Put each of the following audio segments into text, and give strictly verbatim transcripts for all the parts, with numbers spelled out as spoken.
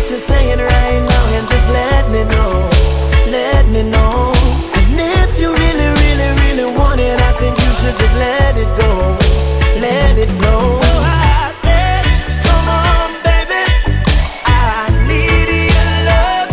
what you're saying right now and just let me know, let me know. And if you really, really, really want it, I think you should just let it go, let it flow. So I said, come on, baby, I need your love.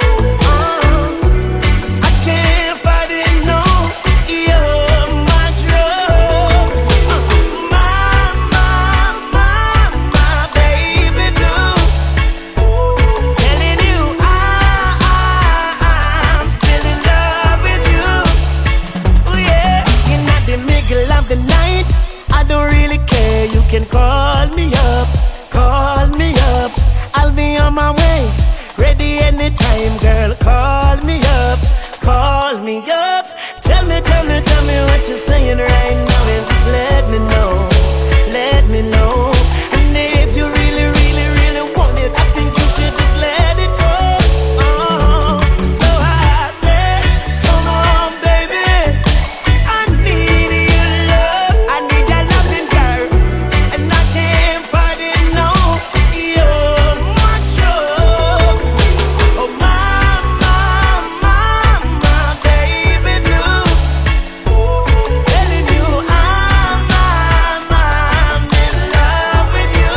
Uh, I can't fight it, no, you're my drug. Uh, my, my, my, my baby blue. Telling you I, I, I'm still in love with you. Oh yeah, you're not the middle of the night, I don't really care, you can call me up, call me up, I'll be on my way, ready anytime, girl, call me up, call me up. Tell me, tell me, tell me what you're saying right now and just let me know, let me know. And if you really, really, really want it, I think you should just let it go. Oh, so I said, come on, baby, I need your love, I need your loving, girl, and I can't fight it, no, you're my drug. Oh my, my, my, my baby blue. Telling you I'm, I'm, I'm in love with you,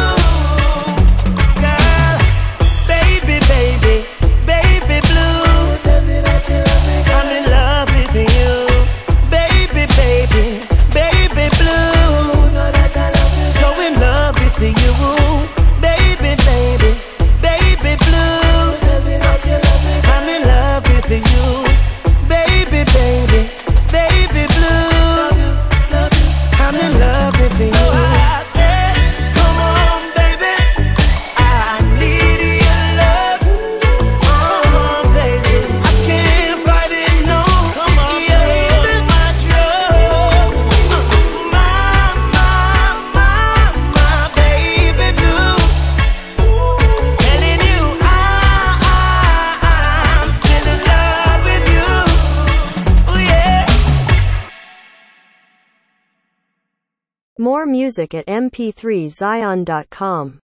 girl. Baby, baby, baby blue. Tell me that you love me, girl. I'm in love with you, baby, baby, baby blue. Know that I love you, so in love with you, baby, baby, baby blue. Tell me that you love me, girl. I'm in love with you, baby, baby, baby blue. I'm in love with you. So I said, come on, baby, I need your love. Oh, baby, I can't fight it, no. Come on, you're my drug. Uh, my, my, my, my baby blue. Telling you I, I, I'm still in love with you. Oh yeah. More music at m p three zion dot com.